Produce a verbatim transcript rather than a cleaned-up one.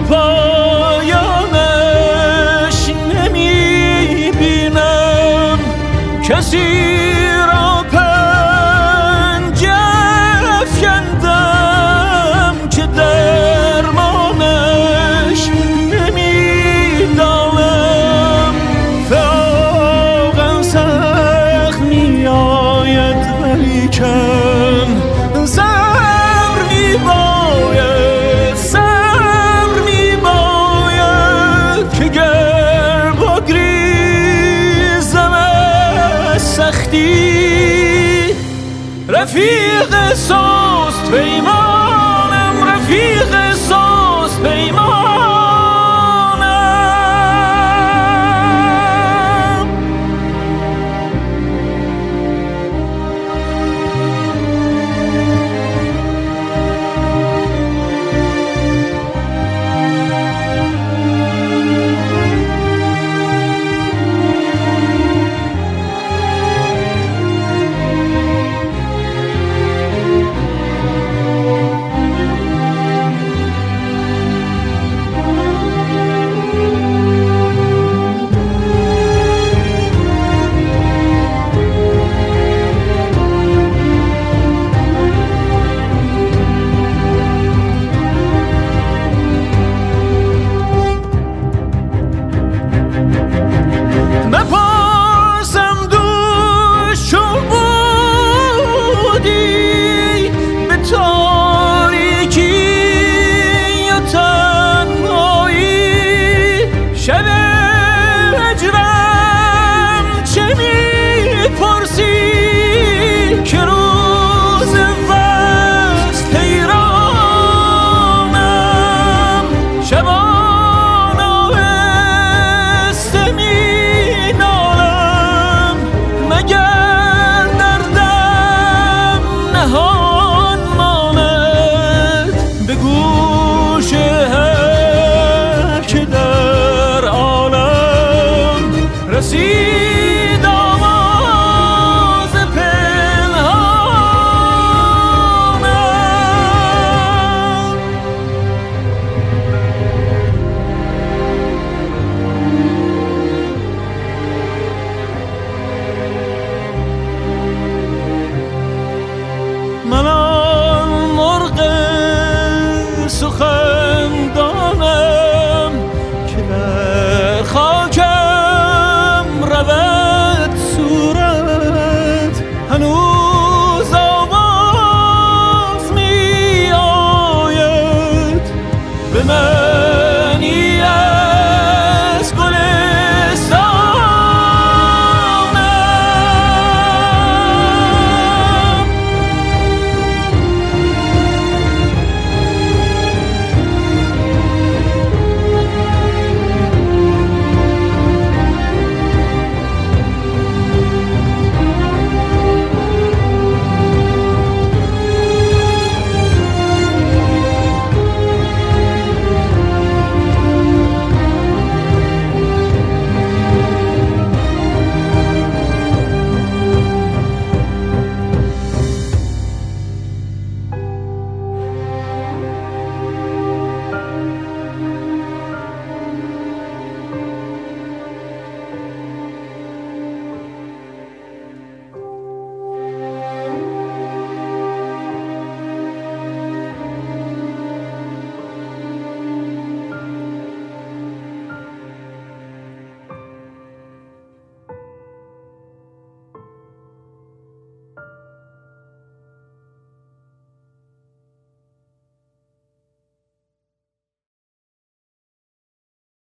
پایانش نمی بینم، کسی را پنجه افکندم که درمانش نمی دانم. فراقم سخت می آید ولیکن صبر می باید، صبر می باید که گر بگریزم از سختی رفیق سست پیمانم، رفیق سست پیمانم. نپرسم دوش چون بودی به تاریکی یا تنهایی، شب هجرم چه میپرسی که روز وصل حیرانم. شبان آهسته مینالم مگر دردم نهان ماند به گوش هر که در عالم رسید آواز پنهانم. من آن مرغ سخن